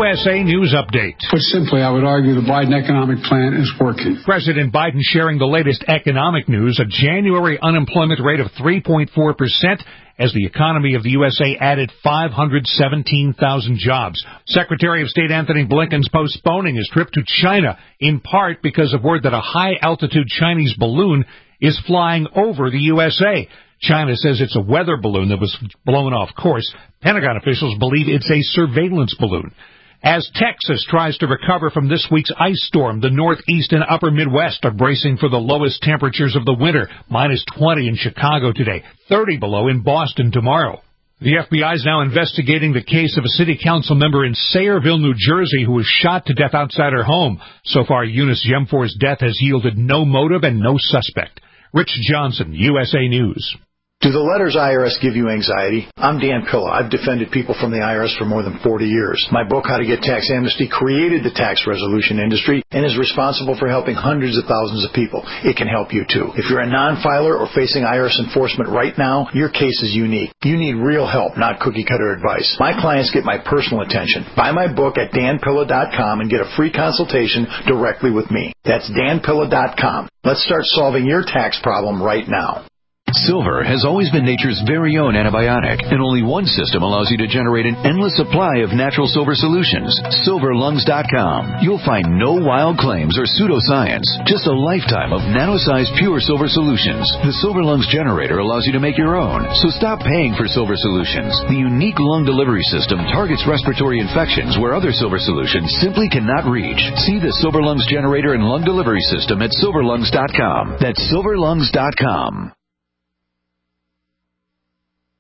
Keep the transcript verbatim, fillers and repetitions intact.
S A News Update. Put simply, I would argue the Biden economic plan is working. President Biden sharing the latest economic news, a January unemployment rate of three point four percent as the economy of the U S A added five hundred seventeen thousand jobs. Secretary of State Anthony Blinken's postponing his trip to China, in part because of word that a high-altitude Chinese balloon is flying over the U S A. China says it's a weather balloon that was blown off course. Pentagon officials believe it's a surveillance balloon. As Texas tries to recover from this week's ice storm, the Northeast and upper Midwest are bracing for the lowest temperatures of the winter, minus twenty in Chicago today, thirty below in Boston tomorrow. The F B I is now investigating the case of a city council member in Sayreville, New Jersey, who was shot to death outside her home. So far, Eunice Jemfor's death has yielded no motive and no suspect. Rich Johnson, U S A News. Do the letters I R S give you anxiety? I'm Dan Pilla. I've defended people from the I R S for more than forty years. My book, How to Get Tax Amnesty, created the tax resolution industry and is responsible for helping hundreds of thousands of people. It can help you, too. If you're a non-filer or facing I R S enforcement right now, your case is unique. You need real help, not cookie-cutter advice. My clients get my personal attention. Buy my book at dan pilla dot com and get a free consultation directly with me. That's dan pilla dot com. Let's start solving your tax problem right now. Silver has always been nature's very own antibiotic, and only one system allows you to generate an endless supply of natural silver solutions. silver lungs dot com. You'll find no wild claims or pseudoscience, just a lifetime of nano-sized pure silver solutions. The Silver Lungs generator allows you to make your own, so stop paying for silver solutions. The unique lung delivery system targets respiratory infections where other silver solutions simply cannot reach. See the Silver Lungs generator and lung delivery system at silver lungs dot com. That's silver lungs dot com.